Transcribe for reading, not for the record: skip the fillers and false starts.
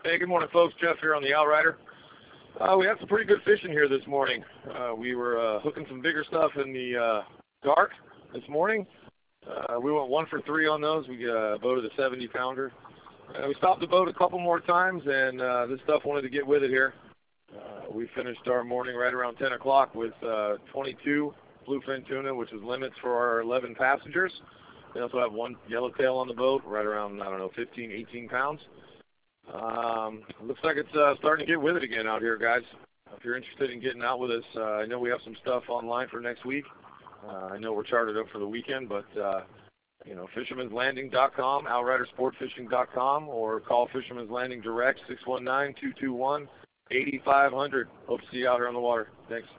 Hey, good morning, folks. Jeff here on the Outrider. We had some pretty good fishing here this morning. We were hooking some bigger stuff in the dark this morning. We went 1 for 3 on those. We boated a 70-pounder. We stopped the boat a couple more times, and this stuff wanted to get with it here. We finished our morning right around 10 o'clock with 22 bluefin tuna, which is limits for our 11 passengers. We also have 1 yellowtail on the boat, right around, 15, 18 pounds. Looks like it's starting to get with it again out here, guys. If you're interested in getting out with us, I know we have some stuff online for next week. I know we're chartered up for the weekend, but, fishermanslanding.com, outridersportfishing.com, or call Fisherman's Landing direct, 619-221-8500. Hope to see you out here on the water. Thanks.